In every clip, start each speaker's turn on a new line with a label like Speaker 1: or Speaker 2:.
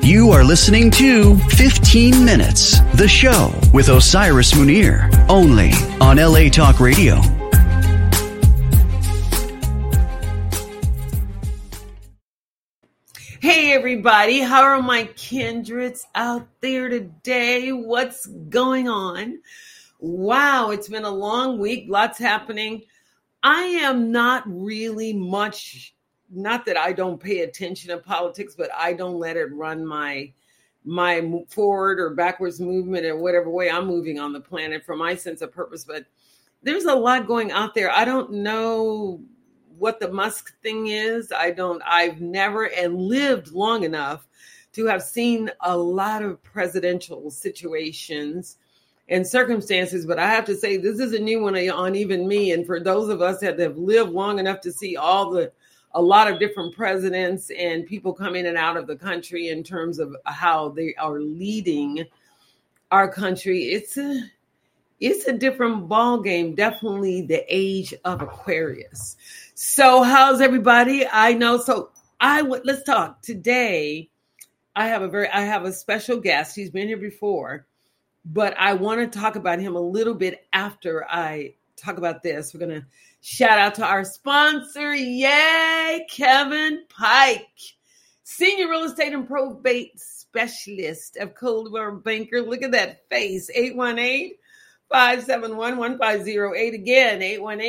Speaker 1: You are listening to 15 Minutes, the show with Osiris Munir, only on LA Talk Radio.
Speaker 2: Hey everybody, how are my kindreds out there today? What's going on? Wow, it's been a long week, lots happening. I am not really much, not that I don't pay attention to politics, but I don't let it run my forward or backwards movement in whatever way I'm moving on the planet for my sense of purpose. But there's a lot going out there. I don't know what the Musk thing is. I've never and lived long enough to have seen a lot of presidential situations and circumstances, but I have to say this is a new one on even me. And for those of us that have lived long enough to see a lot of different presidents and people come in and out of the country in terms of how they are leading our country, it's a different ball game. Definitely the age of Aquarius. So how's everybody? I know. So let's talk today. I have a special guest. He's been here before, but I want to talk about him a little bit after I talk about this. We're going to shout out to our sponsor. Yay, Kevin Pike, Senior Real Estate and Probate Specialist of Coldwell Banker. Look at that face. 818-571-1508. Again,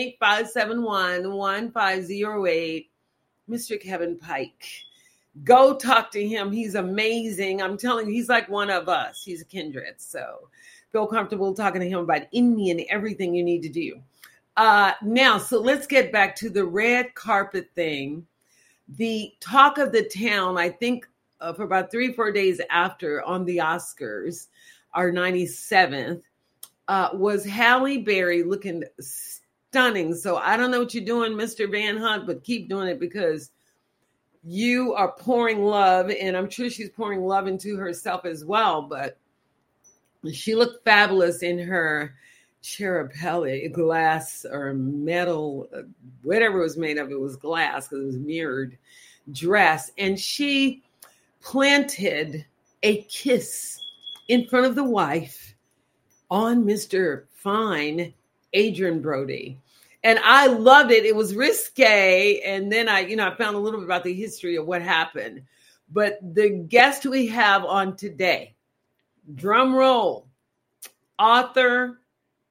Speaker 2: 818-571-1508. Mr. Kevin Pike. Go talk to him. He's amazing. I'm telling you, he's like one of us. He's a kindred. So feel comfortable talking to him about any and everything you need to do. Now, so let's get back to the red carpet thing. The talk of the town, I think for about 3-4 days after on the Oscars, our 97th, was Halle Berry looking stunning. So I don't know what you're doing, Mr. Van Hunt, but keep doing it because you are pouring love, and I'm sure she's pouring love into herself as well. But she looked fabulous in her cherubelle glass or metal, whatever it was made of. It was glass because it was mirrored dress. And she planted a kiss in front of the wife on Mr. Fine, Adrien Brody. And I loved it. It was risque. And then I found a little bit about the history of what happened. But the guest we have on today, drum roll, author,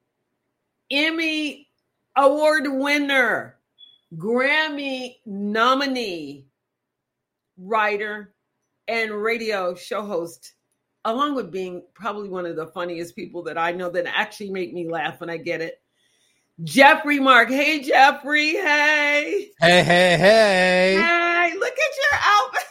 Speaker 2: Emmy Award winner, Grammy nominee, writer, and radio show host, along with being probably one of the funniest people that I know that actually make me laugh when I get it. Jeffrey Mark. Hey, Jeffrey. Hey.
Speaker 3: Hey.
Speaker 2: Hey, look at your outfit.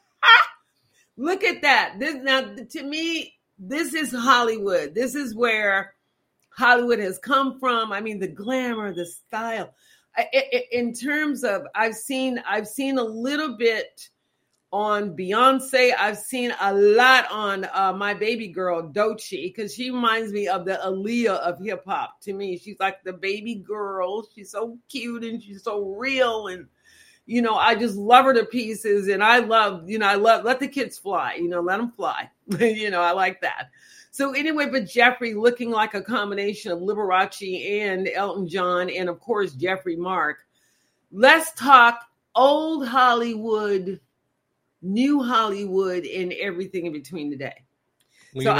Speaker 2: Look at that. To me, this is Hollywood. This is where Hollywood has come from. I mean, the glamour, the style. In terms of, I've seen a little bit on Beyonce. I've seen a lot on my baby girl, Doechii, because she reminds me of the Aaliyah of hip hop. To me, she's like the baby girl. She's so cute and she's so real. And, I just love her to pieces. And I love, let the kids fly, let them fly. I like that. So anyway, but Jeffrey looking like a combination of Liberace and Elton John. And of course, Jeffrey Mark. Let's talk old Hollywood, new Hollywood, and everything in between today.
Speaker 3: Well,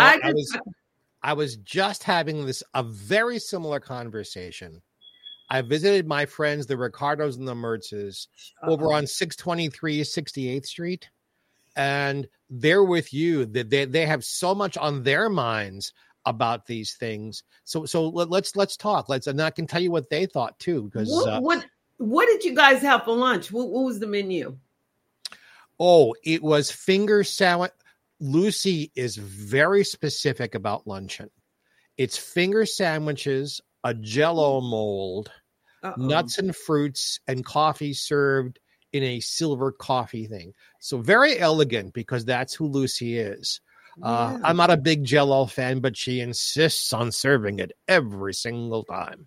Speaker 3: I was just having a very similar conversation. I visited my friends, the Ricardos and the Mertzes, over on 623 68th Street. And they're with you. They have so much on their minds about these things. So let's talk. And I can tell you what they thought too. Because
Speaker 2: what did you guys have for lunch? What was the menu?
Speaker 3: Oh, it was finger sandwich. Lucy is very specific about luncheon. It's finger sandwiches, a Jell-O mold, nuts and fruits, and coffee served in a silver coffee thing. So very elegant because that's who Lucy is. Yeah. I'm not a big Jell-O fan, but she insists on serving it every single time.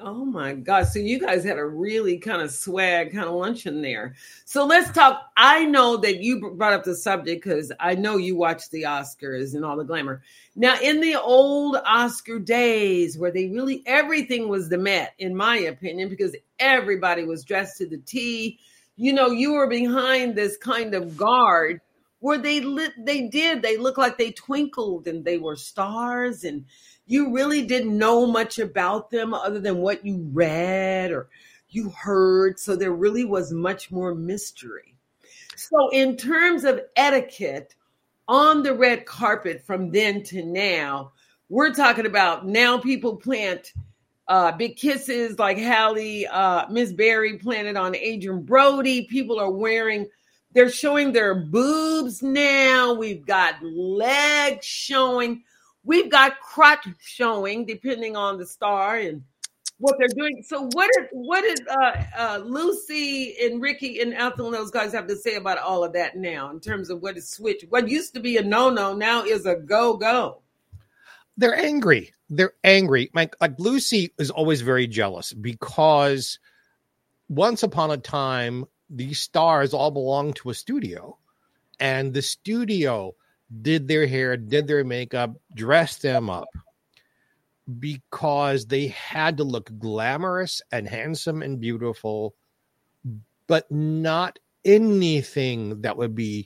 Speaker 2: Oh my God. So you guys had a really kind of swag kind of luncheon there. So let's talk. I know that you brought up the subject because I know you watched the Oscars and all the glamour. Now, in the old Oscar days where everything was the Met, in my opinion, because everybody was dressed to the T, you were behind this kind of guard where they looked like they twinkled and they were stars, and you really didn't know much about them other than what you read or you heard. So there really was much more mystery. So in terms of etiquette on the red carpet from then to now, we're talking about now people plant big kisses like Halle, Miss Berry planted on Adrian Brody. People are they're showing their boobs now. We've got legs showing. We've got crotch showing, depending on the star and what they're doing. So what did Lucy and Ricky and Ethel and those guys have to say about all of that now in terms of what is switched? What used to be a no-no now is a go-go.
Speaker 3: They're angry. Like Lucy is always very jealous because once upon a time, these stars all belonged to a studio, and the studio did their hair, did their makeup, dressed them up because they had to look glamorous and handsome and beautiful, but not anything that would be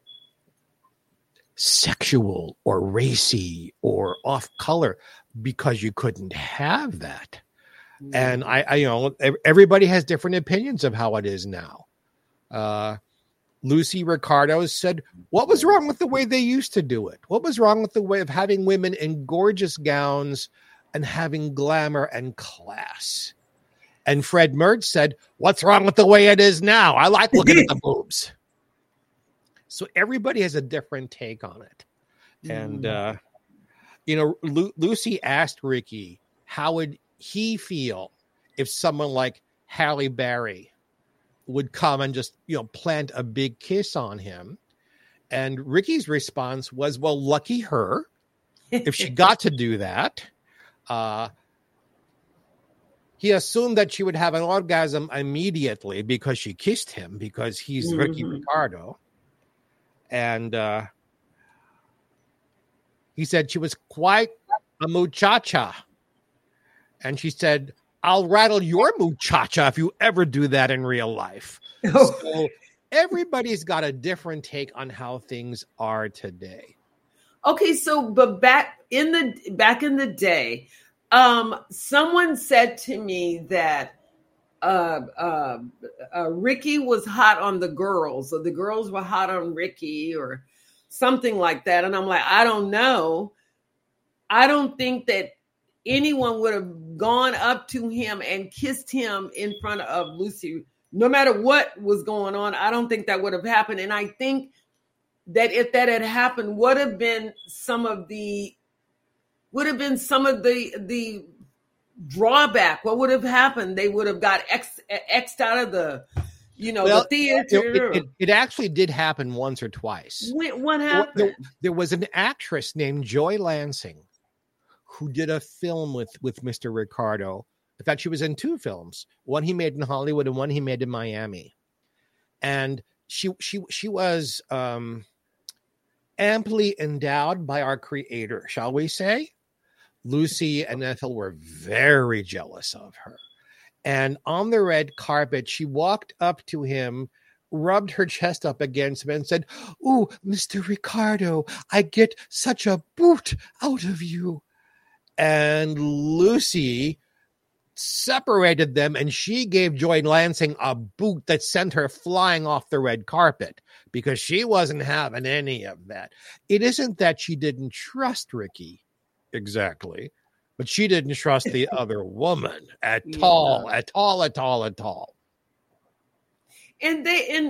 Speaker 3: sexual or racy or off color, because you couldn't have that. And I everybody has different opinions of how it is now. Lucy Ricardo said, what was wrong with the way they used to do it? What was wrong with the way of having women in gorgeous gowns and having glamour and class? And Fred Mertz said, what's wrong with the way it is now? I like looking at the boobs. So everybody has a different take on it. And, Lucy asked Ricky, how would he feel if someone like Halle Berry would come and just, plant a big kiss on him? And Ricky's response was, well, lucky her if she got to do that. He assumed that she would have an orgasm immediately because she kissed him, because he's Ricky Ricardo. And he said she was quite a muchacha. And she said, I'll rattle your muchacha if you ever do that in real life. So everybody's got a different take on how things are today.
Speaker 2: Okay, so but back in the day, someone said to me that Ricky was hot on the girls, or the girls were hot on Ricky, or something like that. And I'm like, I don't know. I don't think that anyone would have gone up to him and kissed him in front of Lucy, no matter what was going on. I don't think that would have happened. And I think that if that had happened, would have been some of the drawback. What would have happened? They would have got X'd out of the theater.
Speaker 3: It actually did happen once or twice.
Speaker 2: What happened?
Speaker 3: There was an actress named Joy Lansing who did a film with Mr. Ricardo. In fact, she was in 2 films. One he made in Hollywood and one he made in Miami. And she was amply endowed by our creator, shall we say. Lucy and Ethel were very jealous of her. And on the red carpet, she walked up to him, rubbed her chest up against him, and said, "Ooh, Mr. Ricardo, I get such a boot out of you." And Lucy separated them, and she gave Joy Lansing a boot that sent her flying off the red carpet, because she wasn't having any of that. It isn't that she didn't trust Ricky exactly, but she didn't trust the other woman at all. And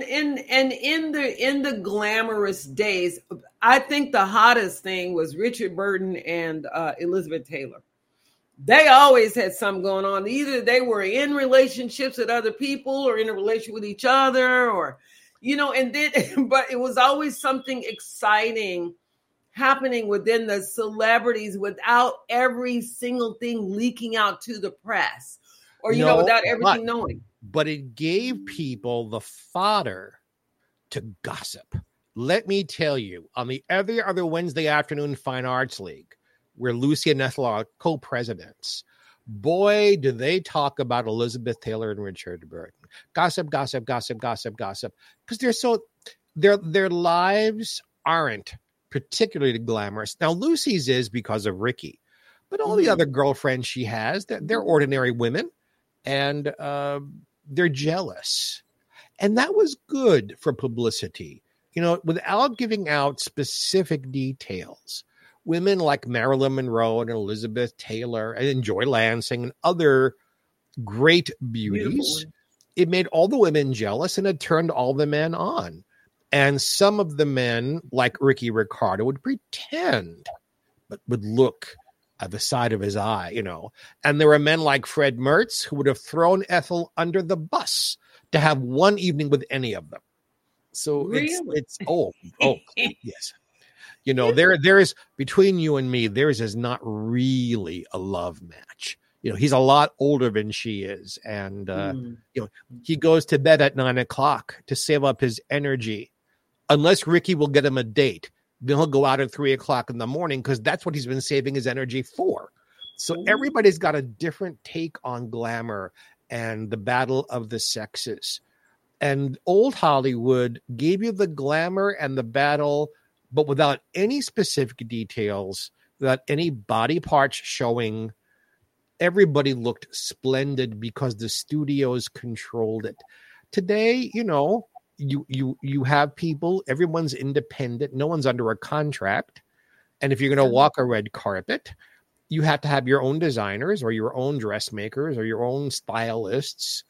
Speaker 2: in the glamorous days, I think the hottest thing was Richard Burton and Elizabeth Taylor. They always had something going on. Either they were in relationships with other people or in a relationship with each other, or, but it was always something exciting happening within the celebrities without every single thing leaking out to the press. Or, without everything knowing.
Speaker 3: But it gave people the fodder to gossip. Let me tell you, on the every other Wednesday afternoon Fine Arts League, where Lucy and Ethel are co-presidents, boy, do they talk about Elizabeth Taylor and Richard Burton. Gossip, gossip, gossip, gossip, gossip. Because their lives aren't particularly glamorous. Now, Lucy's is because of Ricky. But all the other girlfriends she has, they're ordinary women. And they're jealous. And that was good for publicity. Without giving out specific details. Women like Marilyn Monroe and Elizabeth Taylor and Joy Lansing and other great beauties, it made all the women jealous and it turned all the men on. And some of the men, like Ricky Ricardo, would pretend, but would look at the side of his eye, And there were men like Fred Mertz who would have thrown Ethel under the bus to have one evening with any of them. So
Speaker 2: really?
Speaker 3: Yes. There is, between you and me, theirs is not really a love match. He's a lot older than she is. And, he goes to bed at 9:00 to save up his energy, unless Ricky will get him a date. Then he'll go out at 3:00 in the morning because that's what he's been saving his energy for. So everybody's got a different take on glamour and the battle of the sexes. And old Hollywood gave you the glamour and the battle, but without any specific details, without any body parts showing. Everybody looked splendid because the studios controlled it. Today, you have people, everyone's independent, no one's under a contract. And if you're going to walk a red carpet, you have to have your own designers or your own dressmakers or your own stylists.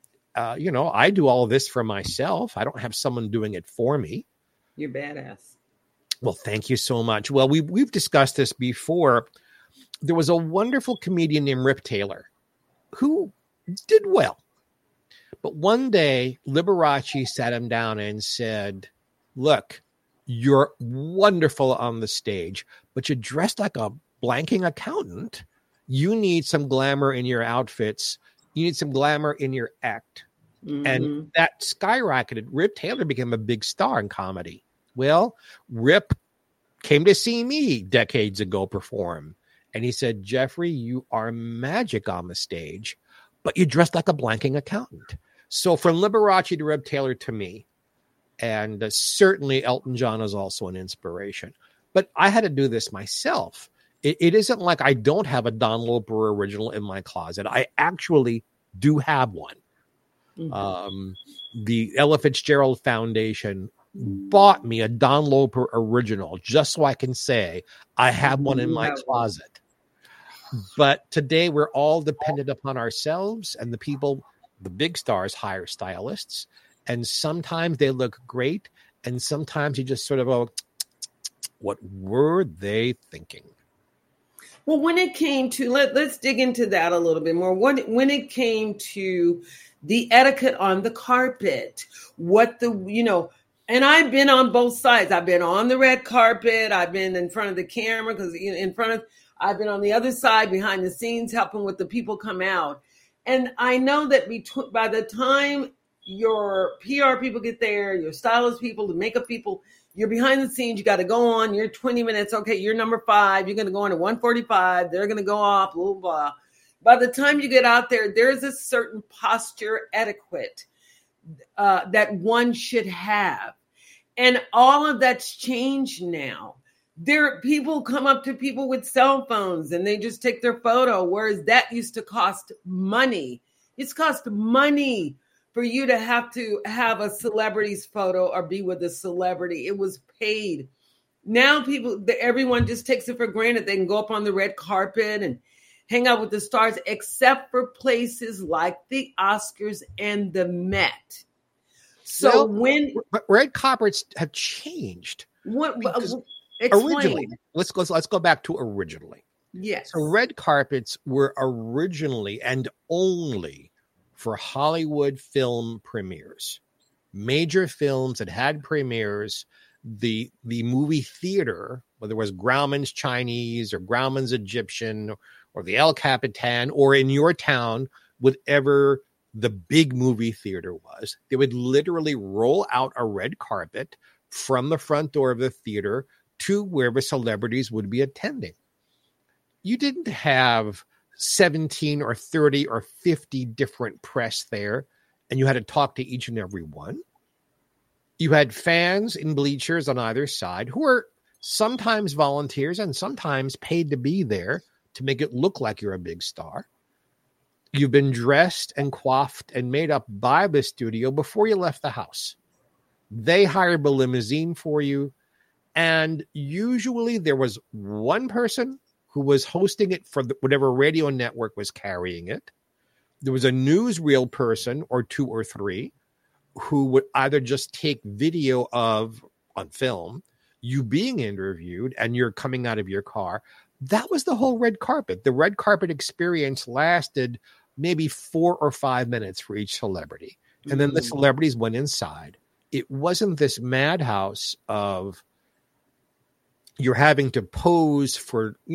Speaker 3: I do all this for myself. I don't have someone doing it for me.
Speaker 2: You're badass.
Speaker 3: Well, thank you so much. Well, we've discussed this before. There was a wonderful comedian named Rip Taylor who did well. But one day, Liberace sat him down and said, look, you're wonderful on the stage, but you're dressed like a blanking accountant. You need some glamour in your outfits. You need some glamour in your act. Mm-hmm. And that skyrocketed. Rip Taylor became a big star in comedy. Well, Rip came to see me decades ago perform. And he said, Jeffrey, you are magic on the stage, but you're dressed like a blanking accountant. So from Liberace to Rip Taylor to me, and certainly Elton John is also an inspiration. But I had to do this myself. It isn't like I don't have a Don Loper original in my closet. I actually do have one. Mm-hmm. The Ella Fitzgerald Foundation bought me a Don Loper original just so I can say I have one in my closet. But today we're all dependent upon ourselves, and the people, the big stars, hire stylists, and sometimes they look great, and sometimes you just sort of go, what were they thinking?
Speaker 2: Well, when it came to, let's dig into that a little bit more. When it came to the etiquette on the carpet, and I've been on both sides. I've been on the red carpet. I've been in front of the camera I've been on the other side behind the scenes helping with the people come out. And I know that by the time your PR people get there, your stylist people, the makeup people, you're behind the scenes. You got to go on. You're 20 minutes. Okay, you're number 5. You're going to go on at 1:45. They're going to go off, blah, blah, blah. By the time you get out there, there's a certain posture etiquette that one should have. And all of that's changed now. People come up to people with cell phones and they just take their photo, whereas that used to cost money. It's cost money for you to have a celebrity's photo or be with a celebrity. It was paid. Now everyone just takes it for granted. They can go up on the red carpet and hang out with the stars, except for places like the Oscars and the Met. So
Speaker 3: red carpets have changed. Originally, let's go back to originally.
Speaker 2: Yes.
Speaker 3: So red carpets were originally and only for Hollywood film premieres. Major films that had premieres, the movie theater, whether it was Grauman's Chinese or Grauman's Egyptian or the El Capitan, or in your town, whatever the big movie theater was. They would literally roll out a red carpet from the front door of the theater to where the celebrities would be attending. You didn't have 17 or 30 or 50 different press there, and you had to talk to each and every one. You had fans in bleachers on either side who were sometimes volunteers and sometimes paid to be there to make it look like you're a big star. You've been dressed and coiffed and made up by the studio before you left the house. They hired the limousine for you. And usually there was one person who was hosting it for whatever radio network was carrying it. There was a newsreel person or two or three who would either just take video of, on film, you being interviewed and you're coming out of your car. That was the whole red carpet. The red carpet experience lasted maybe 4 or 5 minutes for each celebrity. And then the celebrities went inside. It wasn't this madhouse of you're having to pose for, you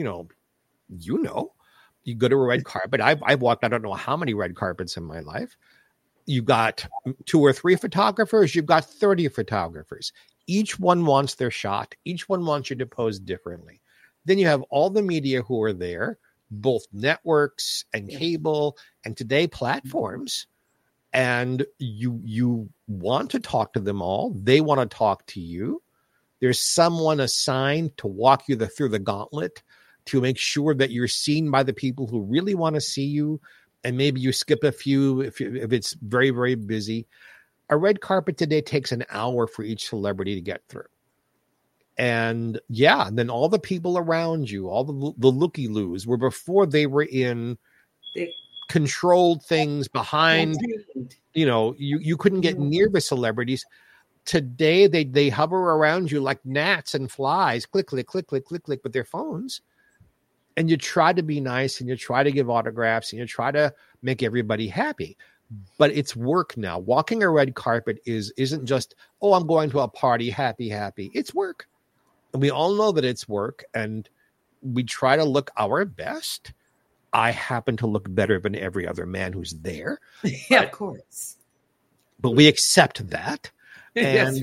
Speaker 3: go to a red carpet. I've walked, I don't know how many red carpets in my life. You've got 2 or 3 photographers. You've got 30 photographers. Each one wants their shot. Each one wants you to pose differently. Then you have all the media who are there, both networks and cable and today platforms. And you want to talk to them all. They want to talk to you. There's someone assigned to walk you through the gauntlet to make sure that you're seen by the people who really want to see you. And maybe you skip a few if it's very, very busy. A red carpet today takes an hour for each celebrity to get through. And then all the people around you, all the looky-loos were before they were in controlled things behind, you couldn't get near the celebrities. Today, they hover around you like gnats and flies, click, click, click, click, click, click with their phones. And you try to be nice and you try to give autographs and you try to make everybody happy. But it's work now. Walking a red carpet isn't just, I'm going to a party, happy, happy. It's work. And we all know that it's work. And we try to look our best. I happen to look better than every other man who's there.
Speaker 2: Yeah, of course.
Speaker 3: But we accept that. And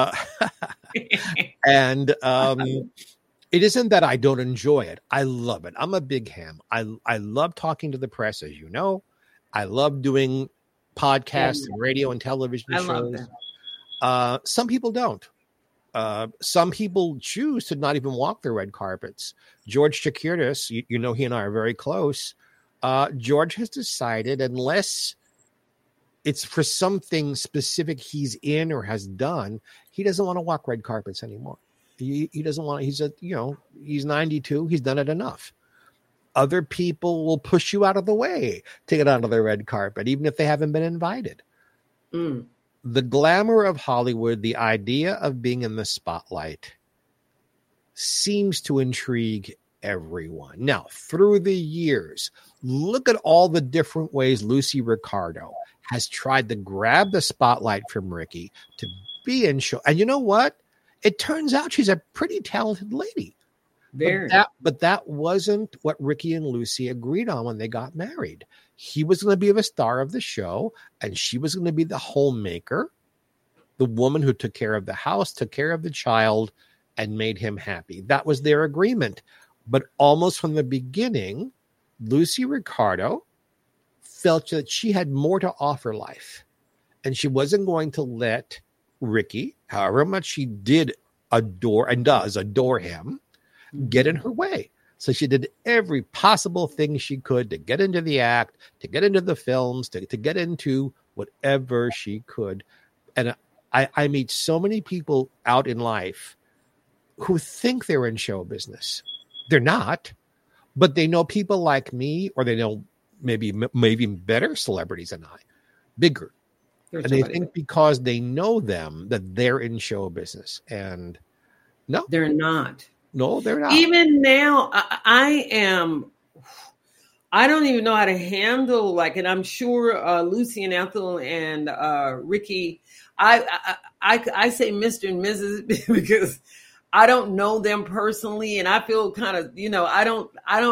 Speaker 3: it isn't that I don't enjoy it. I love it. I'm a big ham. I love talking to the press, as you know. I love doing podcasts and radio and television shows. Love that. Some people don't. Some people choose to not even walk the red carpets. George Chakiris, he and I are very close. George has decided, unless it's for something specific he's in or has done, he doesn't want to walk red carpets anymore. He doesn't want to. He's 92. He's done it enough. Other people will push you out of the way to get onto the red carpet, even if they haven't been invited. The glamour of Hollywood, the idea of being in the spotlight, seems to intrigue everyone. Now, through the years, look at all the different ways Lucy Ricardo has tried to grab the spotlight from Ricky to be in show. And you know what? It turns out she's a pretty talented lady.
Speaker 2: Very.
Speaker 3: But that wasn't what Ricky and Lucy agreed on when they got married. He was going to be the star of the show, and she was going to be the homemaker, the woman who took care of the house, took care of the child, and made him happy. That was their agreement. But almost from the beginning, Lucy Ricardo felt that she had more to offer life, and she wasn't going to let Ricky, however much she did adore and does adore him, get in her way. So she did every possible thing she could to get into the act, to get into the films, to get into whatever she could. And I meet so many people out in life who think they're in show business. They're not, but they know people like me, or they know maybe better celebrities than I, bigger. And they think because they know them that they're in show business. And no,
Speaker 2: they're not.
Speaker 3: No, they're not.
Speaker 2: Even now, I don't even know how to handle and I'm sure Lucy and Ethel and Ricky, I say Mr. and Mrs. because I don't know them personally, and I feel kind of, I don't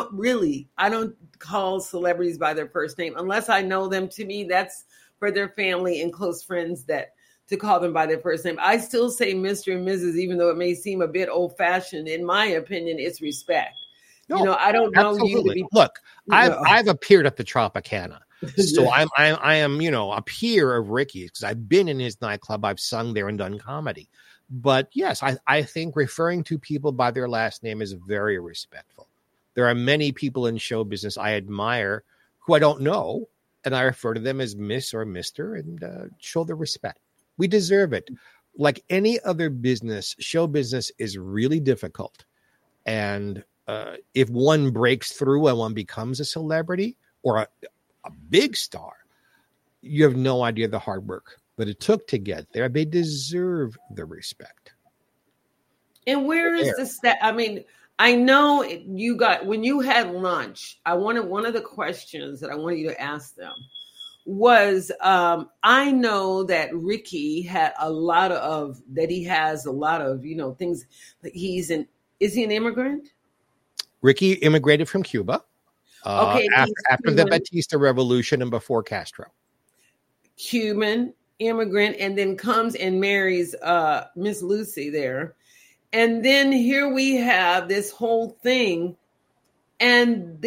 Speaker 2: call celebrities by their first name unless I know them. To me, that's for their family and close friends to call them by their first name. I still say Mr. and Mrs., even though it may seem a bit old fashioned. In my opinion, it's respect.
Speaker 3: No,
Speaker 2: I don't know
Speaker 3: absolutely.
Speaker 2: you to be.
Speaker 3: Look, I've appeared at the Tropicana. So I am, a peer of Ricky's because I've been in his nightclub. I've sung there and done comedy. But yes, I think referring to people by their last name is very respectful. There are many people in show business I admire who I don't know, and I refer to them as Miss or Mr. and show the respect. We deserve it. Like any other business, show business is really difficult. And if one breaks through and one becomes a celebrity or a big star, you have no idea the hard work that it took to get there. They deserve the respect.
Speaker 2: And where is the stat? I mean, I know when you had lunch, one of the questions that I wanted you to ask them was, I know that Ricky had he has a lot of, things that is he an immigrant?
Speaker 3: Ricky immigrated from Cuba.
Speaker 2: Okay.
Speaker 3: After the Batista Revolution and before Castro.
Speaker 2: Cuban immigrant, and then comes and marries Miss Lucy there. And then here we have this whole thing. And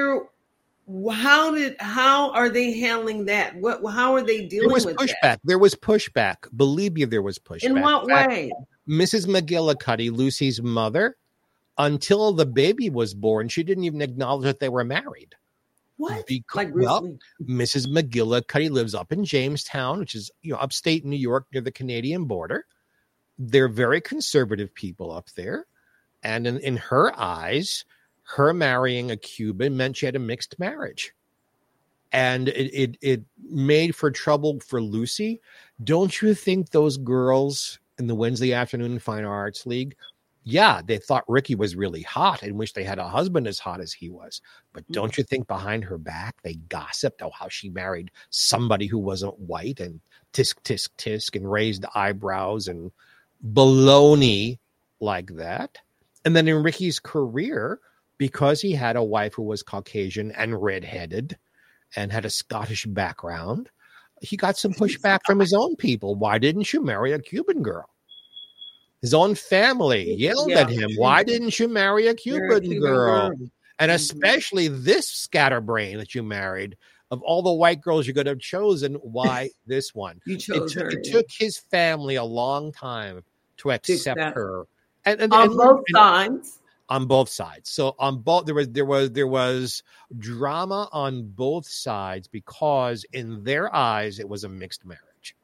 Speaker 2: how are they handling that? How are they dealing with that?
Speaker 3: There was pushback. Believe me, there was pushback.
Speaker 2: In what way?
Speaker 3: Mrs. McGillicuddy, Lucy's mother, until the baby was born, she didn't even acknowledge that they were married.
Speaker 2: What?
Speaker 3: Mrs. McGillicuddy lives up in Jamestown, which is upstate New York near the Canadian border. They're very conservative people up there. And in her eyes, her marrying a Cuban meant she had a mixed marriage. And it made for trouble for Lucy. Don't you think those girls in the Wednesday Afternoon Fine Arts League, they thought Ricky was really hot and wished they had a husband as hot as he was. But don't you think behind her back, they gossiped how she married somebody who wasn't white and tisk, tisk, tisk and raised eyebrows and baloney like that. And then in Ricky's career, because he had a wife who was Caucasian and redheaded and had a Scottish background, he got some pushback from his own people. Why didn't you marry a Cuban girl? His own family yelled at him. Why didn't you marry a Cuban girl? And especially this scatterbrain that you married. Of all the white girls you could have chosen, why this one?
Speaker 2: You chose her.
Speaker 3: It took his family a long time to accept her. And
Speaker 2: both sides.
Speaker 3: On both sides. So on both there was drama on both sides because in their eyes it was a mixed marriage.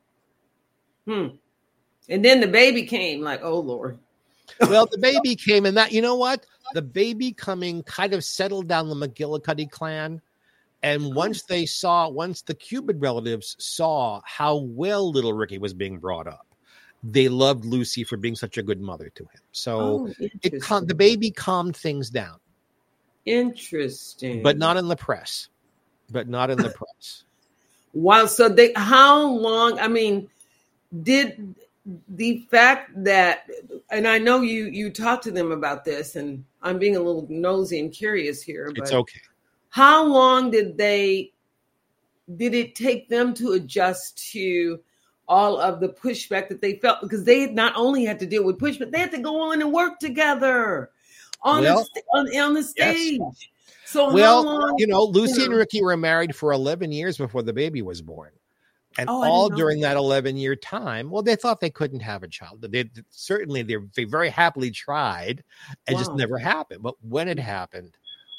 Speaker 2: And then the baby came, like, oh Lord.
Speaker 3: Well, the baby came, and that, you know what? The baby coming kind of settled down the McGillicuddy clan. And once the Cuban relatives saw how well little Ricky was being brought up, they loved Lucy for being such a good mother to him. So the baby calmed things down.
Speaker 2: Interesting.
Speaker 3: But not in the press.
Speaker 2: Wow. So how long, I mean, did the fact that, and I know you talked to them about this, and I'm being a little nosy and curious here, but
Speaker 3: it's okay.
Speaker 2: How long did it take them to adjust to all of the pushback that they felt? Because they not only had to deal with pushback, they had to go on and work together on the stage. Yes. So how long,
Speaker 3: Lucy and Ricky were married for 11 years before the baby was born. And all during that 11-year time, they thought they couldn't have a child. They very happily tried and just never happened. But when it happened,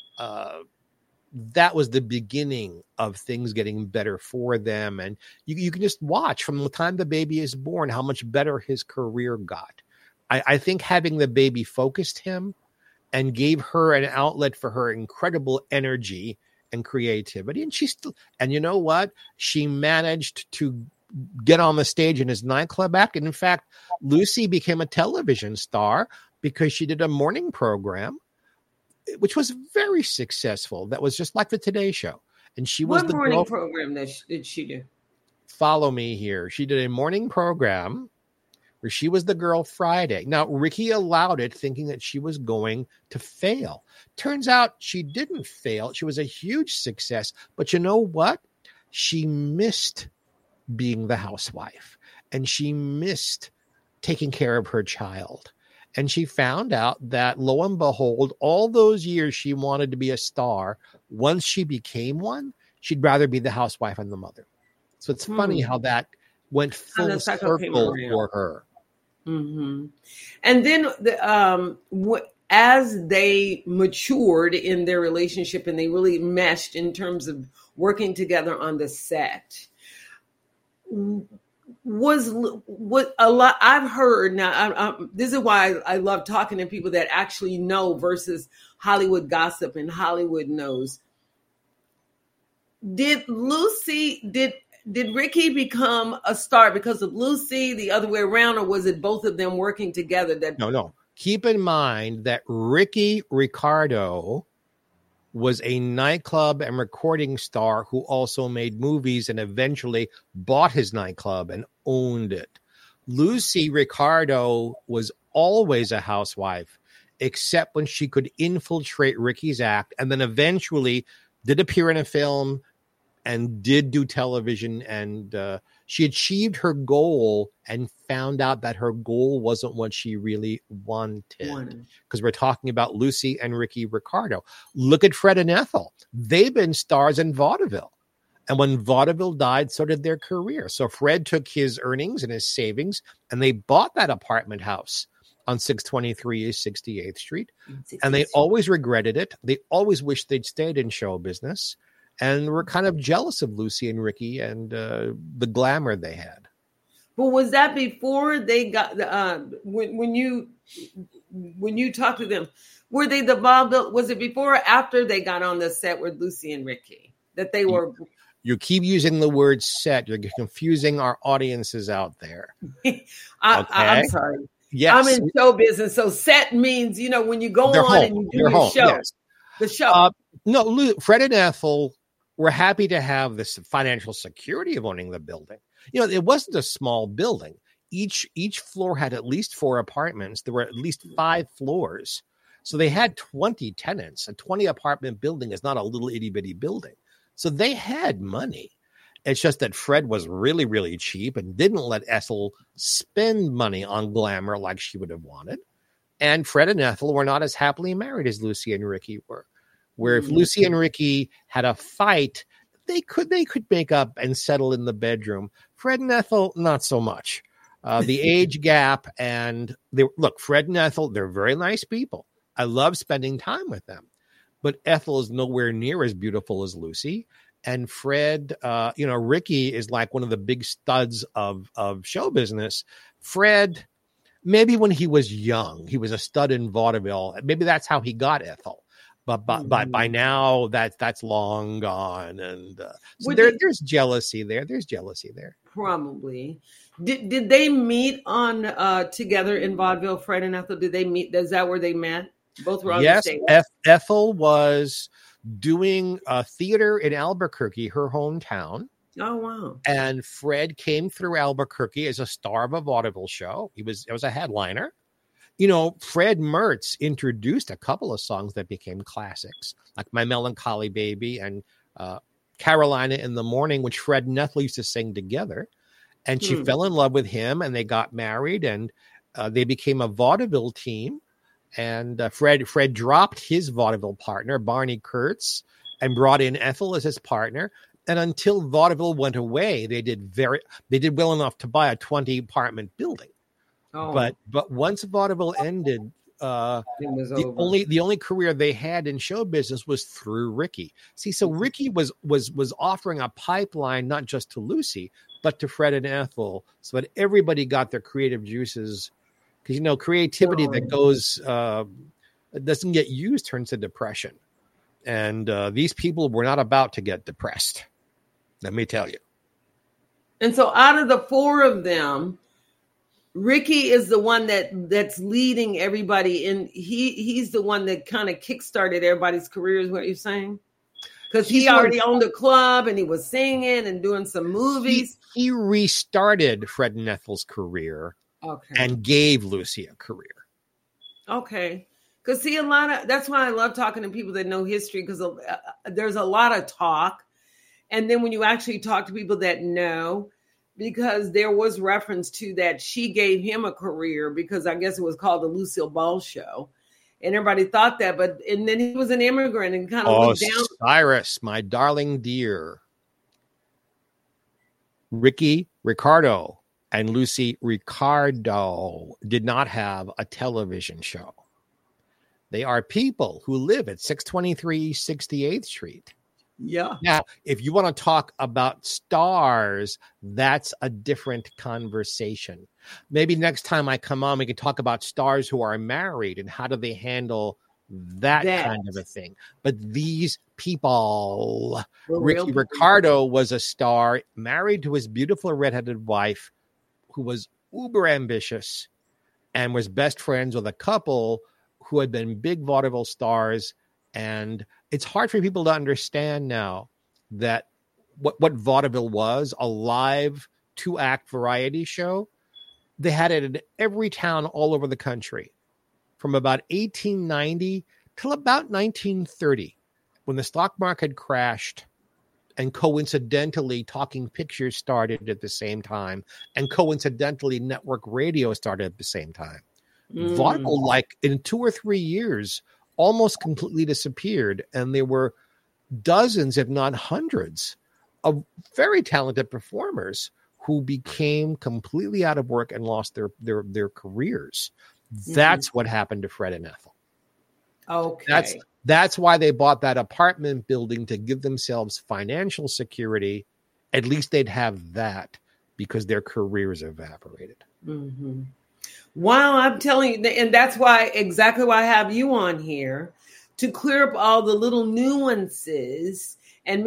Speaker 3: that was the beginning of things getting better for them. And you can just watch from the time the baby is born how much better his career got. I think having the baby focused him and gave her an outlet for her incredible energy and creativity. And you know what? She managed to get on the stage in his nightclub act. And in fact, Lucy became a television star because she did a morning program, which was very successful. That was just like the Today Show. And she was the
Speaker 2: morning program did she do?
Speaker 3: Follow me here. She did a morning program where she was the girl Friday. Now, Ricky allowed it, thinking that she was going to fail. Turns out she didn't fail. She was a huge success. But you know what? She missed being the housewife, and she missed taking care of her child. And she found out that, lo and behold, all those years she wanted to be a star, once she became one, she'd rather be the housewife and the mother. So it's funny how that went full circle for her.
Speaker 2: Mm-hmm. And then as they matured in their relationship and they really meshed in terms of working together on the set, was what a lot I've heard now. This is why I love talking to people that actually know versus Hollywood gossip and Hollywood knows. Did Ricky become a star because of Lucy, the other way around, or was it both of them working together?
Speaker 3: No. Keep in mind that Ricky Ricardo was a nightclub and recording star who also made movies and eventually bought his nightclub and owned it. Lucy Ricardo was always a housewife, except when she could infiltrate Ricky's act, and then eventually did appear in a film and did do television, and she achieved her goal and found out that her goal wasn't what she really wanted. Because we're talking about Lucy and Ricky Ricardo. Look at Fred and Ethel. They've been stars in vaudeville. And when vaudeville died, so did their career. So Fred took his earnings and his savings, and they bought that apartment house on 623 East 68th Street. And they always regretted it. They always wished they'd stayed in show business. And we're kind of jealous of Lucy and Ricky and the glamour they had.
Speaker 2: But was that before they got when you talked to them? Were they the vaudeville? Was it before or after they got on the set with Lucy and Ricky that they were?
Speaker 3: You keep using the word set. You're confusing our audiences out there.
Speaker 2: I'm sorry.
Speaker 3: Yes,
Speaker 2: I'm in show business, so set means when you go on and you do the show.
Speaker 3: Yes.
Speaker 2: The show.
Speaker 3: No, Fred and Ethel were happy to have this financial security of owning the building. It wasn't a small building. Each floor had at least 4 apartments. There were at least 5 floors. So they had 20 tenants. A 20 apartment building is not a little itty bitty building. So they had money. It's just that Fred was really, really cheap and didn't let Ethel spend money on glamour like she would have wanted. And Fred and Ethel were not as happily married as Lucy and Ricky were. Where if Lucy and Ricky had a fight, they could make up and settle in the bedroom. Fred and Ethel, not so much. The age gap, and Fred and Ethel, they're very nice people. I love spending time with them. But Ethel is nowhere near as beautiful as Lucy. And Fred, Ricky is like one of the big studs of show business. Fred, maybe when he was young, he was a stud in vaudeville. Maybe that's how he got Ethel. But by now, that's long gone, and so there's jealousy there. There's jealousy there.
Speaker 2: Probably. Did they meet on together in vaudeville? Fred and Ethel. Did they meet? Is that where they met? Both were on the stage.
Speaker 3: Yes. Ethel was doing theater in Albuquerque, her hometown.
Speaker 2: Oh wow!
Speaker 3: And Fred came through Albuquerque as a star of a vaudeville show. It was a headliner. Fred Mertz introduced a couple of songs that became classics, like My Melancholy Baby and Carolina in the Morning, which Fred and Ethel used to sing together. And she fell in love with him, and they got married, and they became a vaudeville team. And Fred dropped his vaudeville partner, Barney Kurtz, and brought in Ethel as his partner. And until vaudeville went away, they did well enough to buy a 20 apartment building. Oh. But once vaudeville ended, the only career they had in show business was through Ricky. See, so Ricky was offering a pipeline not just to Lucy, but to Fred and Ethel, so that everybody got their creative juices. Because creativity that goes doesn't get used turns to depression, and these people were not about to get depressed. Let me tell you.
Speaker 2: And so, out of the 4 of them, Ricky is the one that's leading everybody, and he's the one that kind of kickstarted everybody's career, is what you're saying? Because he already owned a club, and he was singing and doing some movies.
Speaker 3: He restarted Fred and Ethel's career and gave Lucy a career.
Speaker 2: Okay. Because see, that's why I love talking to people that know history, because there's a lot of talk. And then when you actually talk to people that know, because there was reference to that she gave him a career, because I guess it was called the Lucille Ball Show. And everybody thought that, and then he was an immigrant and kind of looked down.
Speaker 3: Cyrus, my darling dear. Ricky Ricardo and Lucy Ricardo did not have a television show. They are people who live at 623 68th Street.
Speaker 2: Yeah.
Speaker 3: Now, if you want to talk about stars, that's a different conversation. Maybe next time I come on, we can talk about stars who are married and how do they handle that kind of a thing. But these people, Ricky Ricardo was a star, married to his beautiful redheaded wife, who was uber ambitious and was best friends with a couple who had been big vaudeville stars. And it's hard for people to understand now that what vaudeville was, a live 2-act variety show. They had it in every town all over the country from about 1890 till about 1930, when the stock market crashed and coincidentally Talking Pictures started at the same time, and coincidentally network radio started at the same time. Vaudeville, like in 2 or 3 years, almost completely disappeared, and there were dozens, if not hundreds, of very talented performers who became completely out of work and lost their careers. That's what happened to Fred and Ethel.
Speaker 2: Okay.
Speaker 3: That's why they bought that apartment building, to give themselves financial security. At least they'd have that, because their careers evaporated.
Speaker 2: Mm-hmm. Wow, I'm telling you, and that's exactly why I have you on here, to clear up all the little nuances and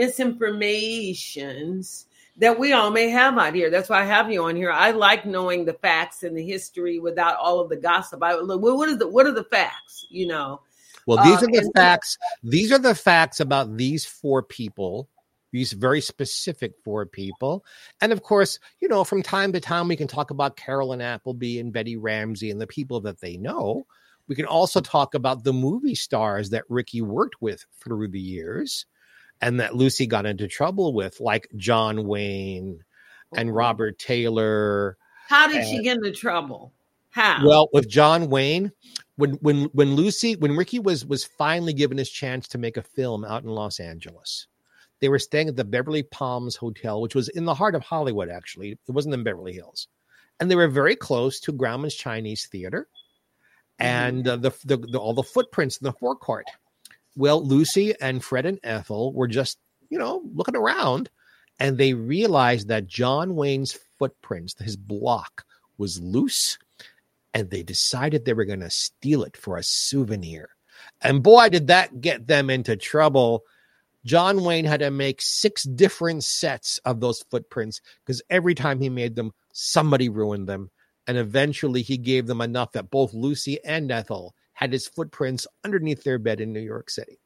Speaker 2: misinformations that we all may have out here. That's why I have you on here. I like knowing the facts and the history without all of the gossip. What are the facts? You know.
Speaker 3: Well, these are the facts. These are the facts about these 4 people. These very specific 4 people. And of course, you know, from time to time, we can talk about Carolyn Appleby and Betty Ramsey and the people that they know. We can also talk about the movie stars that Ricky worked with through the years and that Lucy got into trouble with, like John Wayne and Robert Taylor.
Speaker 2: How did she get into trouble? How?
Speaker 3: Well, with John Wayne, when Ricky was finally given his chance to make a film out in Los Angeles, they were staying at the Beverly Palms Hotel, which was in the heart of Hollywood, actually. It wasn't in Beverly Hills. And they were very close to Grauman's Chinese Theater and all the footprints in the forecourt. Well, Lucy and Fred and Ethel were just, you know, looking around, and they realized that John Wayne's footprints, his block, was loose, and they decided they were going to steal it for a souvenir. And boy, did that get them into trouble. John Wayne had to make 6 different sets of those footprints, because every time he made them, somebody ruined them. And eventually he gave them enough that both Lucy and Ethel had his footprints underneath their bed in New York City.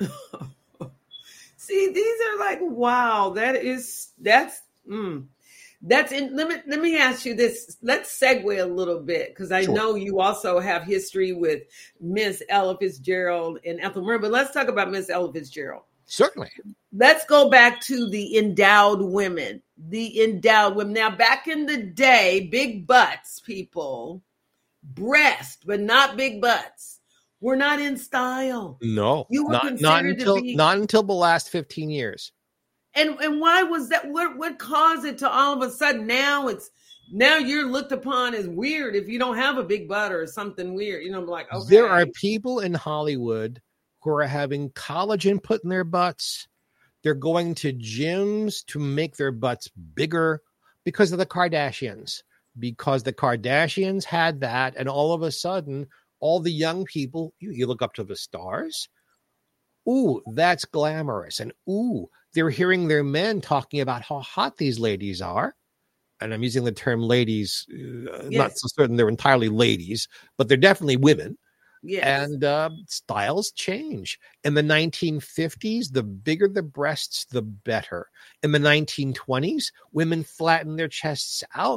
Speaker 2: See, these are like, wow, that's in. Let me ask you this. Let's segue a little bit, because I know you also have history with Miss Ella Fitzgerald and Ethel Merman, but let's talk about Miss Ella Fitzgerald.
Speaker 3: Certainly.
Speaker 2: Let's go back to the endowed women. Now, back in the day, big butts, people, breast, but not big butts, were not in style.
Speaker 3: No,
Speaker 2: you were
Speaker 3: not until the last 15 years.
Speaker 2: And why was that? What caused it to all of a sudden now you're looked upon as weird if you don't have a big butt or something weird? You know, like, okay.
Speaker 3: There are people in Hollywood who are having collagen put in their butts. They're going to gyms to make their butts bigger because of the Kardashians. Because the Kardashians had that, and all of a sudden, all the young people, you look up to the stars. Ooh, that's glamorous. And ooh, they're hearing their men talking about how hot these ladies are. And I'm using the term ladies, not so certain they're entirely ladies, but they're definitely women. Yes. And styles change. In the 1950s, the bigger the breasts, the better. In the 1920s, women flattened their chests out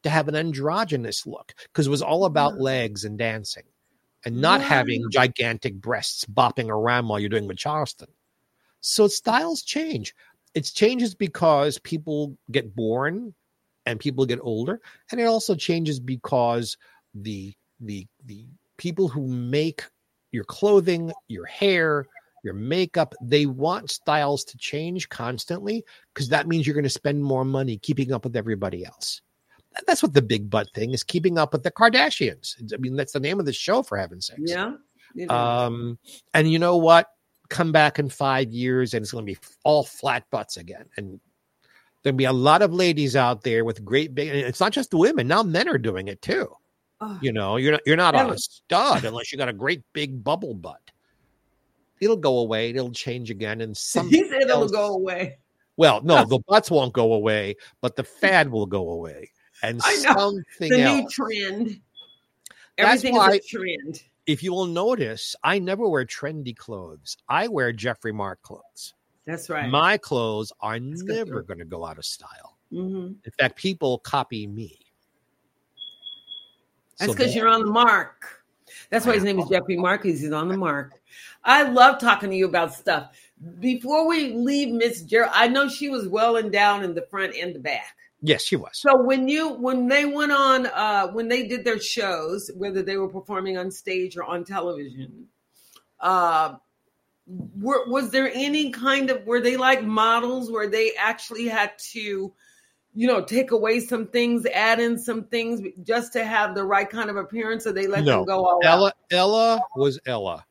Speaker 3: to have an androgynous look because it was all about legs and dancing and not having gigantic breasts bopping around while you're doing with Charleston. So styles change. It changes because people get born and people get older. And it also changes because the people who make your clothing, your hair, your makeup, they want styles to change constantly because that means you're going to spend more money keeping up with everybody else. That's what the big butt thing is, keeping up with the Kardashians. I mean, that's the name of the show, for heaven's sakes.
Speaker 2: Yeah.
Speaker 3: And you know what? Come back in 5 years and it's going to be all flat butts again. And there'll be a lot of ladies out there with great big, and it's not just the women. Now men are doing it too. Oh. You know, you're not a stud unless you got a great big bubble butt. It'll go away. It'll change again. And
Speaker 2: it'll go away.
Speaker 3: Well, no, the butts won't go away, but the fad will go away. And something
Speaker 2: the
Speaker 3: else.
Speaker 2: New trend. Everything is a trend.
Speaker 3: If you will notice, I never wear trendy clothes. I wear Jeffrey Mark clothes.
Speaker 2: That's right.
Speaker 3: My clothes are never going to go out of style.
Speaker 2: Mm-hmm.
Speaker 3: In fact, people copy me.
Speaker 2: That's because you're on the mark. That's why his name is Jeffrey Mark, because he's on the mark. I love talking to you about stuff. Before we leave Miss Gerald, I know she was well and down in the front and the back.
Speaker 3: Yes, she was.
Speaker 2: So when they went on, when they did their shows, whether they were performing on stage or on television, was there any kind of, were they like models where they actually had to, take away some things, add in some things just to have the right kind of appearance, or they let them go all out?
Speaker 3: Ella was Ella.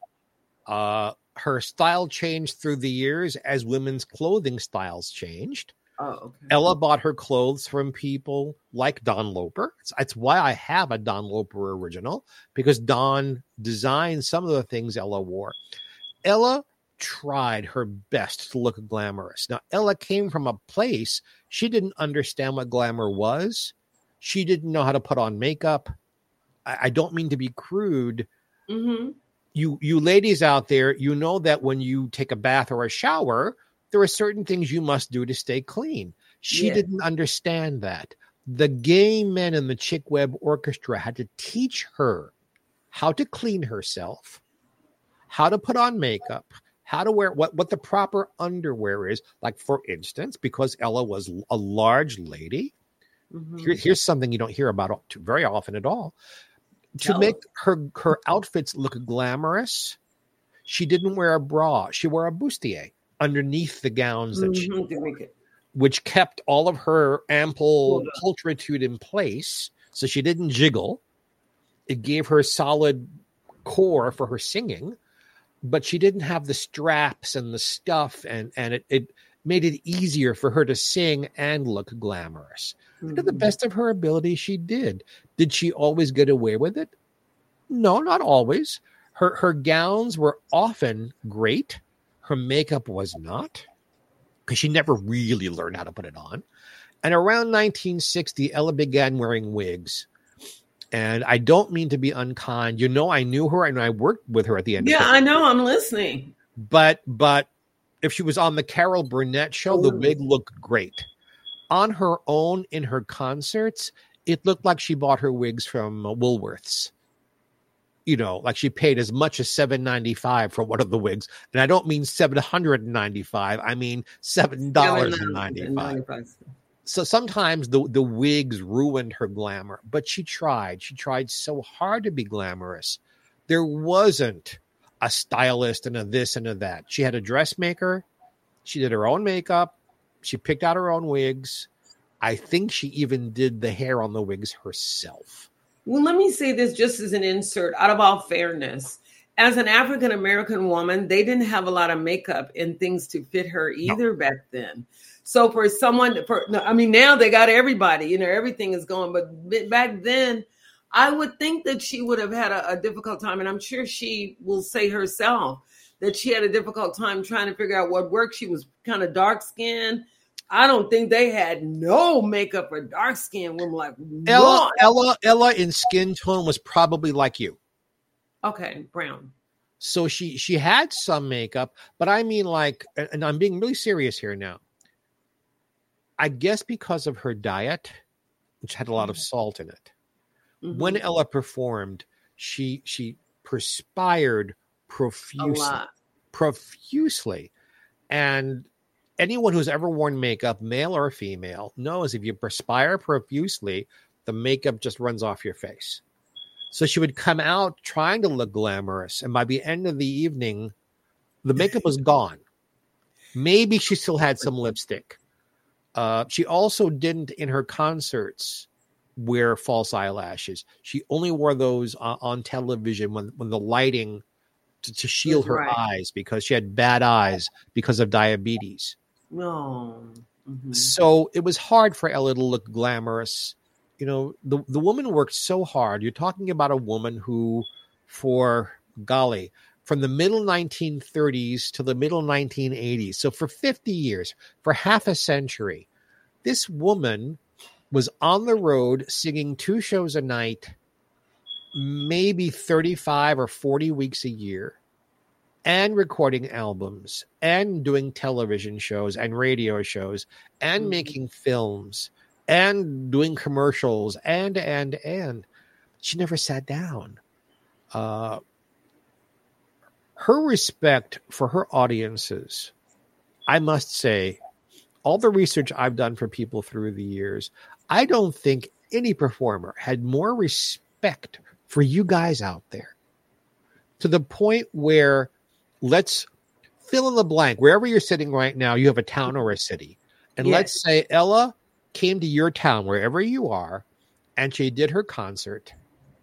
Speaker 3: Her style changed through the years as women's clothing styles changed.
Speaker 2: Oh, okay.
Speaker 3: Ella bought her clothes from people like Don Loper. That's why I have a Don Loper original, because Don designed some of the things Ella wore. Ella tried her best to look glamorous. Now, Ella came from a place she didn't understand what glamour was. She didn't know how to put on makeup. I don't mean to be crude.
Speaker 2: Mm-hmm.
Speaker 3: You ladies out there, you know that when you take a bath or a shower, there are certain things you must do to stay clean. She didn't understand that. The gay men in the Chick Webb Orchestra had to teach her how to clean herself, how to put on makeup, how to wear what the proper underwear is. Like, for instance, because Ella was a large lady, here's something you don't hear about very often at all. To make her outfits look glamorous, she didn't wear a bra. She wore a bustier underneath the gowns that she wore, which kept all of her ample pulchritude in place, so she didn't jiggle. It gave her a solid core for her singing, but she didn't have the straps and the stuff, and it made it easier for her to sing and look glamorous. To the best of her ability, she did. Did she always get away with it? No, not always. Her gowns were often great. Her makeup was not, because she never really learned how to put it on. And around 1960, Ella began wearing wigs. And I don't mean to be unkind. I knew her and I worked with her at the end of the
Speaker 2: I know. I'm listening.
Speaker 3: But if she was on the Carol Burnett show, the wig looked great. On her own, in her concerts, it looked like she bought her wigs from Woolworths. Like she paid as much as $7.95 for one of the wigs. And I don't mean $795. I mean $7.95. So sometimes the wigs ruined her glamour, but she tried. She tried so hard to be glamorous. There wasn't a stylist and a this and a that. She had a dressmaker. She did her own makeup. She picked out her own wigs. I think she even did the hair on the wigs herself.
Speaker 2: Well, let me say this just as an insert, out of all fairness. As an African-American woman, they didn't have a lot of makeup and things to fit her either back then. So for someone, now they got everybody, everything is going. But back then, I would think that she would have had a difficult time. And I'm sure she will say herself that she had a difficult time trying to figure out what worked. She was kind of dark skinned. I don't think they had no makeup for dark skinned women like
Speaker 3: Ella in skin tone was probably like you.
Speaker 2: Okay, brown.
Speaker 3: So she had some makeup, but I mean, like, and I'm being really serious here now. I guess because of her diet, which had a lot of salt in it.
Speaker 2: Mm-hmm.
Speaker 3: When Ella performed, she perspired profusely. And anyone who's ever worn makeup, male or female, knows if you perspire profusely, the makeup just runs off your face. So she would come out trying to look glamorous, and by the end of the evening, the makeup was gone. Maybe she still had some lipstick. She also didn't, in her concerts, wear false eyelashes. She only wore those on television when the lighting to shield her eyes, because she had bad eyes because of diabetes.
Speaker 2: No. Mm-hmm.
Speaker 3: So it was hard for Ella to look glamorous. You know, the woman worked so hard. You're talking about a woman who, for golly, from the middle 1930s to the middle 1980s, so for 50 years, for half a century, this woman was on the road singing 2 shows a night, maybe 35 or 40 weeks a year, and recording albums and doing television shows and radio shows and making films and doing commercials and she never sat down. Her respect for her audiences, I must say, all the research I've done for people through the years, I don't think any performer had more respect for you guys out there, to the point where, let's fill in the blank. Wherever you're sitting right now, you have a town or a city. And let's say Ella came to your town, wherever you are, and she did her concert.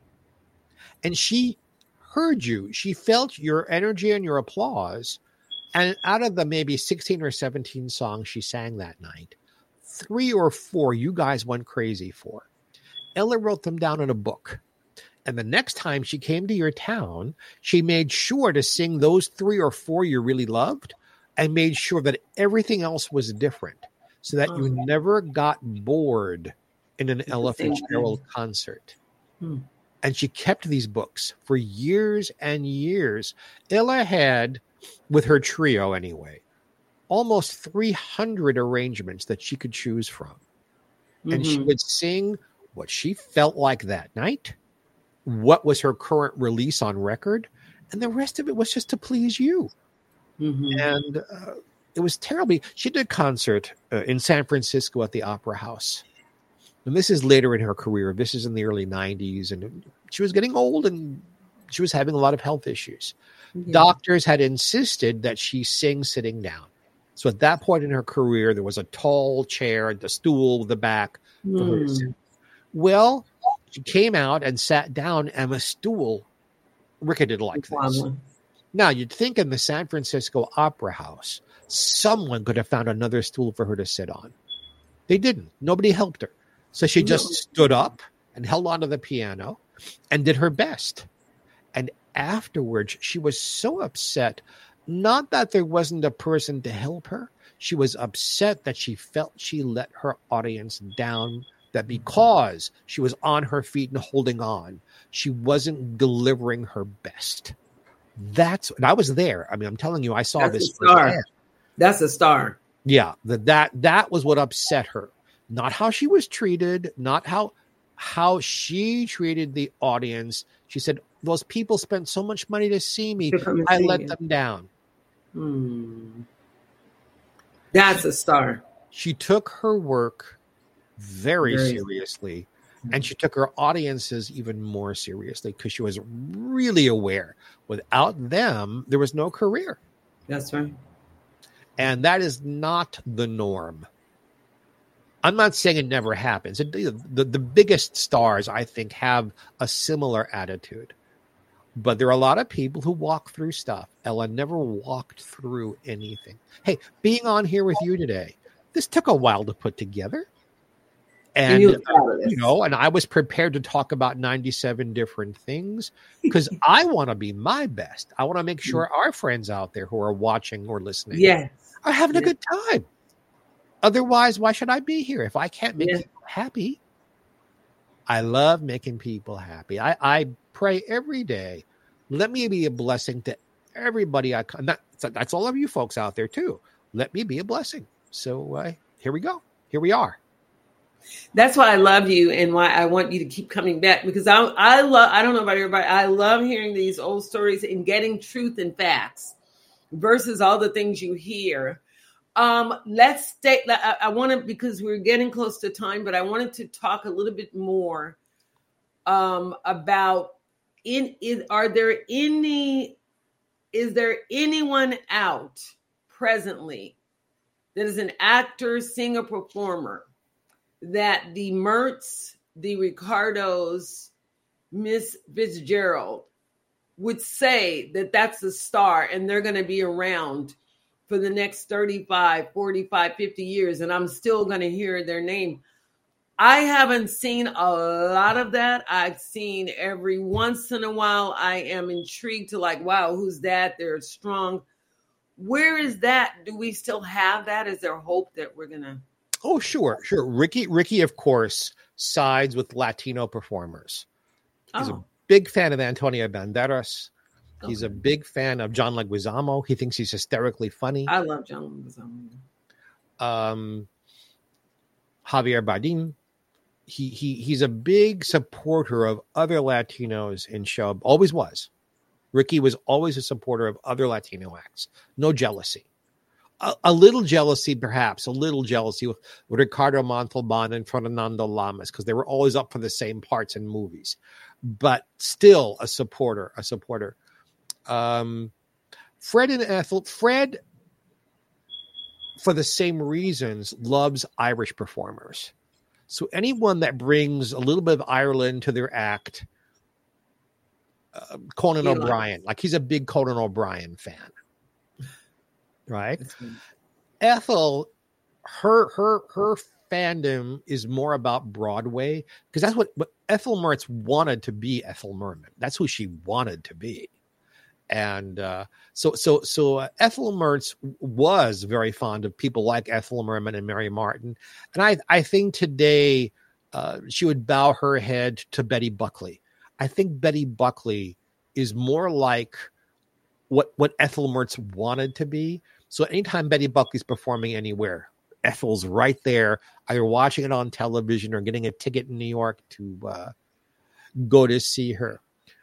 Speaker 3: And she heard you. She felt your energy and your applause. And out of the maybe 16 or 17 songs she sang that night, 3 or 4 you guys went crazy for. Ella wrote them down in a book. And the next time she came to your town, she made sure to sing those 3 or 4 you really loved, and made sure that everything else was different, so that you never got bored in an Ella Fitzgerald concert. And she kept these books for years and years. Ella had, with her trio anyway, almost 300 arrangements that she could choose from. And she would sing what she felt like that night, what was her current release on record, and the rest of it was just to please you. And it was terribly. She did a concert in San Francisco at the Opera House. And this is later in her career. This is in the early 90s. And she was getting old, and she was having a lot of health issues. Doctors had insisted that she sing sitting down. So at that point in her career, there was a tall chair, the stool, the back for her to sit. Well, she came out and sat down, and the stool ricketed like this. Now, you'd think in the San Francisco Opera House, someone could have found another stool for her to sit on. They didn't. Nobody helped her. So she just stood up and held onto the piano and did her best. And afterwards, she was so upset, not that there wasn't a person to help her. She was upset that she felt she let her audience down, that because she was on her feet and holding on, she wasn't delivering her best. And I was there. I mean, I'm telling you, I saw this.
Speaker 2: That's a star.
Speaker 3: Yeah, that was what upset her. Not how she was treated, not how she treated the audience. She said, those people spent so much money to see me. I let them down.
Speaker 2: That's a star.
Speaker 3: She took her work very seriously, and she took her audiences even more seriously, because she was really aware. Without them, there was no career.
Speaker 2: That's right.
Speaker 3: And that is not the norm. I'm not saying it never happens. The biggest stars, I think, have a similar attitude. But there are a lot of people who walk through stuff. Ella never walked through anything. Hey, being on here with you today, this took a while to put together. And, and I was prepared to talk about 97 different things, because I want to be my best. I want to make sure our friends out there who are watching or listening are having a good time. Otherwise, why should I be here if I can't make people happy? I love making people happy. I pray every day, let me be a blessing to everybody. That's all of you folks out there too. Let me be a blessing. So here we go. Here we are.
Speaker 2: That's why I love you and why I want you to keep coming back, because I don't know about everybody. I love hearing these old stories and getting truth and facts versus all the things you hear. Let's stay. I want to, because we're getting close to time, but I wanted to talk a little bit more about is there anyone out presently that is an actor, singer, performer that the Mertz, the Ricardos, Miss Fitzgerald would say that that's a star and they're going to be around for the next 35, 45, 50 years, and I'm still going to hear their name? I haven't seen a lot of that. I've seen every once in a while. I am intrigued to like, wow, who's that? They're strong. Where is that? Do we still have that? Is there hope that we're going to?
Speaker 3: Oh, sure. Ricky, of course, sides with Latino performers. He's a big fan of Antonio Banderas. He's a big fan of John Leguizamo. He thinks he's hysterically funny.
Speaker 2: I love John
Speaker 3: Leguizamo. Javier Bardem. He's a big supporter of other Latinos in show. Always was. Ricky was always a supporter of other Latino acts. No jealousy. A little jealousy, perhaps. A little jealousy with Ricardo Montalban and Fernando Lamas, because they were always up for the same parts in movies. But still a supporter. Fred and Ethel. Fred, for the same reasons, loves Irish performers. So anyone that brings a little bit of Ireland to their act, Conan O'Brien, like he's a big Conan O'Brien fan, right? Ethel, her fandom is more about Broadway, because that's what Ethel Mertz wanted to be. Ethel Merman, that's who she wanted to be. And so Ethel Mertz was very fond of people like Ethel Merman and Mary Martin. And I think today she would bow her head to Betty Buckley. I think Betty Buckley is more like what Ethel Mertz wanted to be. So anytime Betty Buckley's performing anywhere, Ethel's right there, either watching it on television or getting a ticket in New York to go to see her.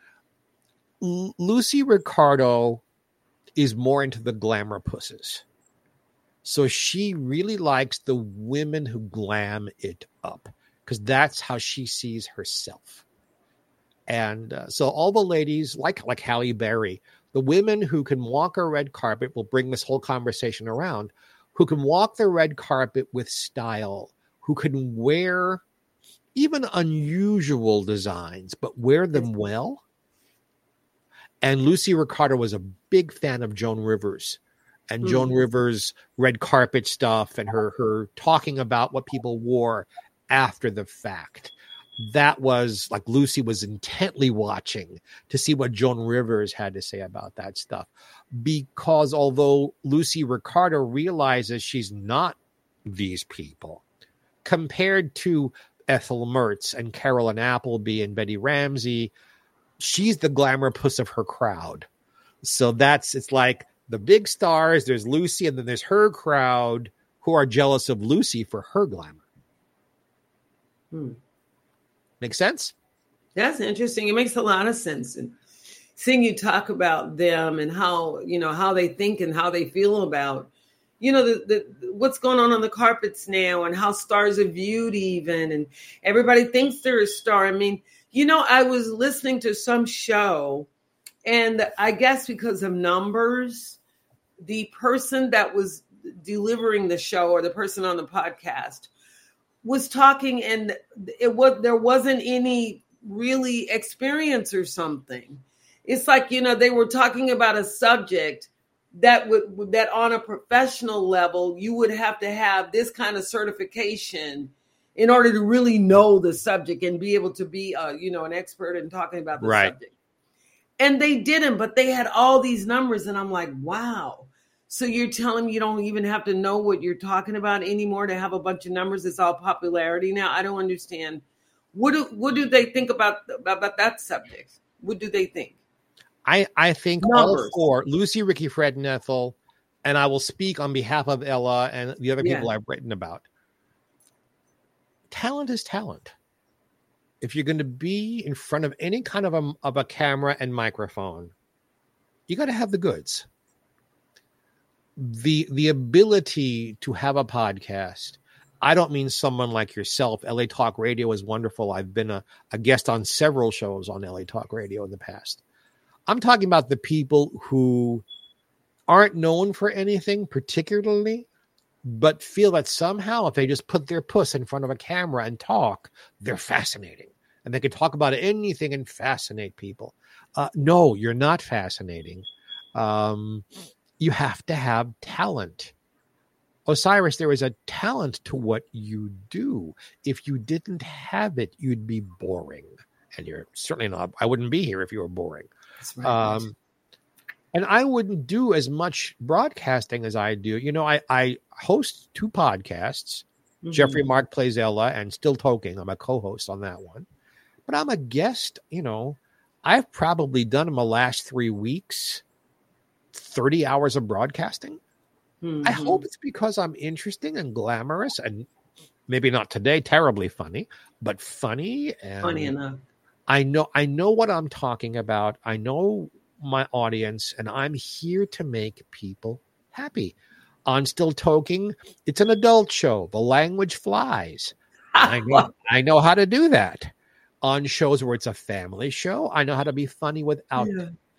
Speaker 3: Lucy Ricardo is more into the glamour pusses. So she really likes the women who glam it up, because that's how she sees herself. And so all the ladies, like Halle Berry, the women who can walk a red carpet, will bring this whole conversation around, who can walk the red carpet with style, who can wear even unusual designs, but wear them well. And Lucy Ricardo was a big fan of Joan Rivers and Joan Rivers' red carpet stuff and her talking about what people wore after the fact. That was like Lucy was intently watching to see what Joan Rivers had to say about that stuff. Because although Lucy Ricardo realizes she's not these people, compared to Ethel Mertz and Carolyn Appleby and Betty Ramsey, she's the glamour puss of her crowd. So it's like the big stars, there's Lucy, and then there's her crowd who are jealous of Lucy for her glamour. Make sense?
Speaker 2: That's interesting. It makes a lot of sense. And seeing you talk about them and how they think and how they feel about, the what's going on the carpets now and how stars are viewed even. And everybody thinks they're a star. I mean, I was listening to some show, and I guess because of numbers, the person that was delivering the show or the person on the podcast was talking, and there wasn't any really experience or something. It's like, they were talking about a subject that on a professional level, you would have to have this kind of certification in order to really know the subject and be able to be, an expert in talking about the subject. And they didn't, but they had all these numbers. And I'm like, wow. So you're telling me you don't even have to know what you're talking about anymore to have a bunch of numbers? It's all popularity now. I don't understand. What do they think about that subject? What do they think?
Speaker 3: I think numbers. All four, Lucy, Ricky, Fred, and Ethel, and I will speak on behalf of Ella and the other people I've written about, talent is talent. If you're going to be in front of any kind of a camera and microphone, you got to have the goods. The ability to have a podcast. I don't mean someone like yourself. LA Talk Radio is wonderful. I've been a guest on several shows on LA Talk Radio in the past. I'm talking about the people who aren't known for anything particularly, but feel that somehow if they just put their puss in front of a camera and talk, they're fascinating. And they can talk about anything and fascinate people. No, you're not fascinating. You have to have talent. Osiris, there is a talent to what you do. If you didn't have it, you'd be boring. And you're certainly not. I wouldn't be here if you were boring.
Speaker 2: That's right.
Speaker 3: And I wouldn't do as much broadcasting as I do. You know, I host 2 podcasts. Mm-hmm. Jeffrey Mark Plays Ella and Still Talking. I'm a co-host on that one. But I'm a guest. You know, I've probably done in the last 3 weeks 30 hours of broadcasting. Mm-hmm. I hope it's because I'm interesting and glamorous and maybe not today, terribly funny, but funny. And
Speaker 2: funny enough.
Speaker 3: I know what I'm talking about. I know my audience, and I'm here to make people happy. On Still Talking, it's an adult show. The language flies. I know how to do that. On shows where it's a family show, I know how to be funny without,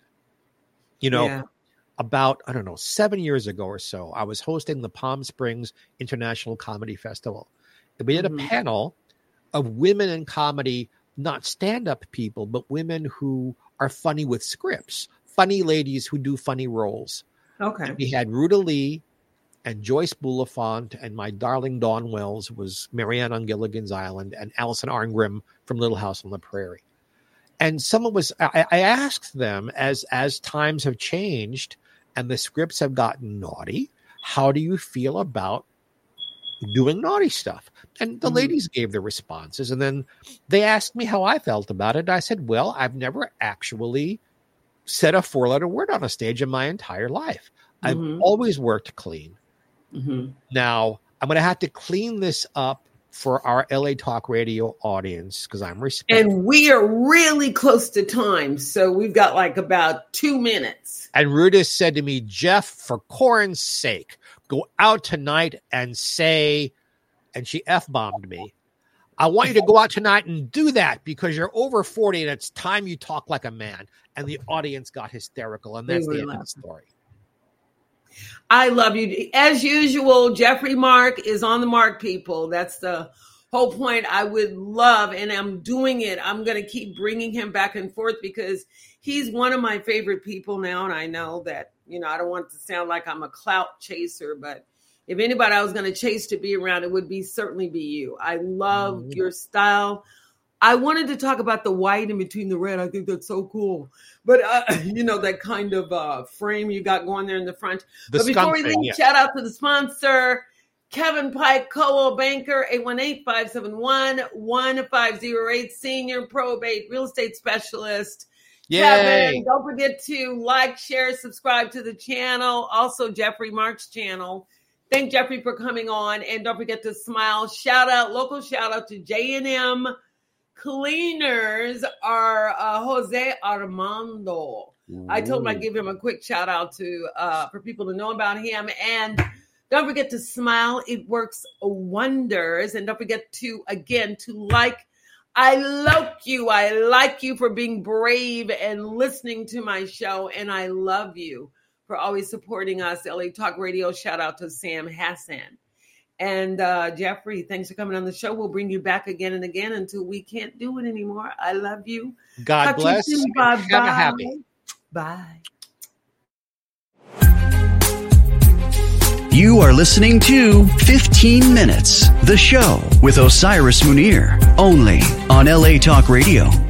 Speaker 3: about, 7 years ago or so, I was hosting the Palm Springs International Comedy Festival. And we did a panel of women in comedy, not stand-up people, but women who are funny with scripts, funny ladies who do funny roles.
Speaker 2: Okay.
Speaker 3: And we had Ruta Lee and Joyce Bulifant, and my darling Dawn Wells was Marianne on Gilligan's Island, and Allison Arngrim from Little House on the Prairie. And I asked them, as times have changed and the scripts have gotten naughty, how do you feel about doing naughty stuff? And the ladies gave their responses. And then they asked me how I felt about it. I said, well, I've never actually said a 4-letter word on a stage in my entire life. I've always worked clean. Mm-hmm. Now, I'm going to have to clean this up for our LA Talk Radio audience because I'm respectful.
Speaker 2: And we are really close to time. So we've got like about 2 minutes.
Speaker 3: And Ruta said to me, Jeff, for corn's sake, go out tonight and say, and she F-bombed me, I want you to go out tonight and do that because you're over 40 and it's time you talk like a man. And the audience got hysterical. And that's the end of the story.
Speaker 2: I love you. As usual, Jeffrey Mark is on the mark, people. That's the whole point. I would love, and I'm doing it. I'm going to keep bringing him back and forth because he's one of my favorite people now. And I know that, I don't want it to sound like I'm a clout chaser, but if anybody I was going to chase to be around, it would certainly be you. I love your style. I wanted to talk about the white in between the red. I think that's so cool. But, that kind of frame you got going there in the front. But before we leave, shout out to the sponsor, Kevin Pike, Coldwell Banker, 818-571-1508, senior probate real estate specialist.
Speaker 3: Yay.
Speaker 2: Kevin, don't forget to like, share, subscribe to the channel. Also, Jeffrey Mark's channel. Thank Jeffrey for coming on. And don't forget to smile. Local shout out to J&M Cleaners are Jose Armando. Ooh. I told him I'd give him a quick shout out for people to know about him. And don't forget to smile. It works wonders. And don't forget to like. I like you for being brave and listening to my show. And I love you for always supporting us. LA Talk Radio. Shout out to Sam Hassan. And Jeffrey, thanks for coming on the show. We'll bring you back again and again until we can't do it anymore. I love you.
Speaker 3: God bless.
Speaker 2: Bye-bye.
Speaker 3: Have a happy.
Speaker 2: Bye.
Speaker 1: You are listening to 15 Minutes, the show with Osiris Munir, only on LA Talk Radio.